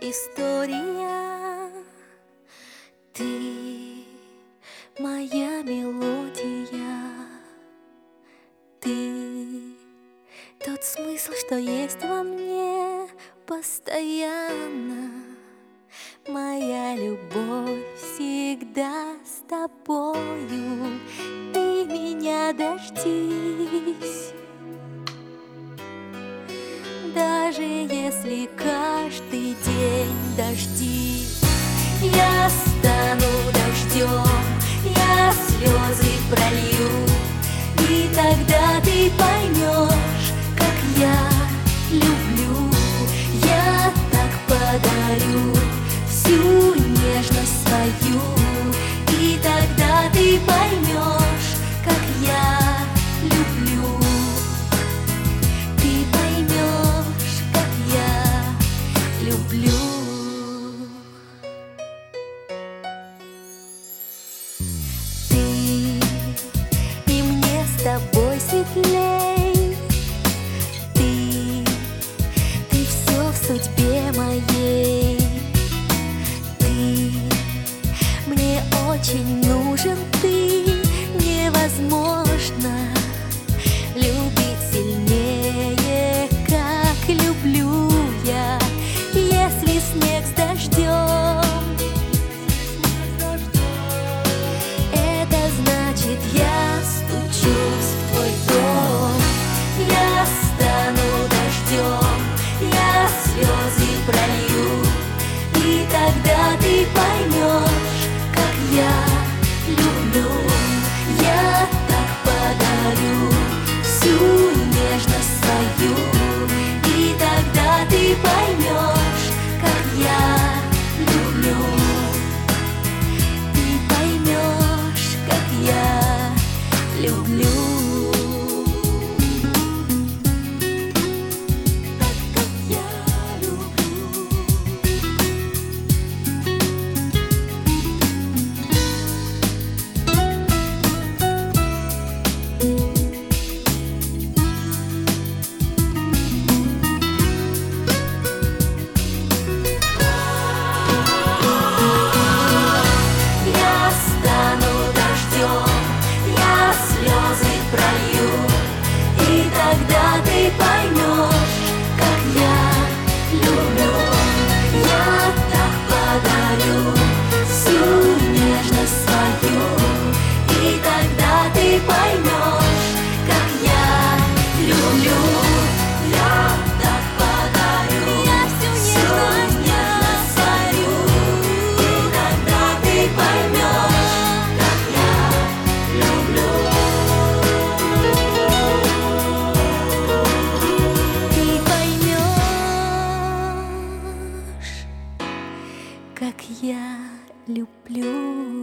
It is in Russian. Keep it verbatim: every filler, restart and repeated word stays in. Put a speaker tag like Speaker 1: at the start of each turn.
Speaker 1: история, ты моя мелодия, ты тот смысл, что есть во мне постоянно. Моя любовь всегда с тобою, ты меня дождись. Даже если каждый день дожди, я стану дождем, я слезы пролью, и тогда ты поймешь, как я люблю. Я так подарю всю нежность свою, и тогда ты поймешь, как я люблю. Ты поймешь, как я люблю. Ты и мне с тобой светлей, ты, ты все в судьбе моей. Мне очень нужен ты, невозможно любить сильнее, как люблю я. Если снег с дождем, это значит, я стучусь в твой дом. Я стану дождем, я слезы пролью, и тогда ты поймешь, как я люблю. Я так подарю всю нежность свою, и тогда ты поймешь, как я люблю. Ты поймешь, как я люблю. Тогда ты поймешь, как я люблю. Я так подарю всю нежность свою, и тогда ты поймешь, как я люблю. Я так подарю всю нежность свою, и тогда ты поймешь, как я люблю. Как я люблю.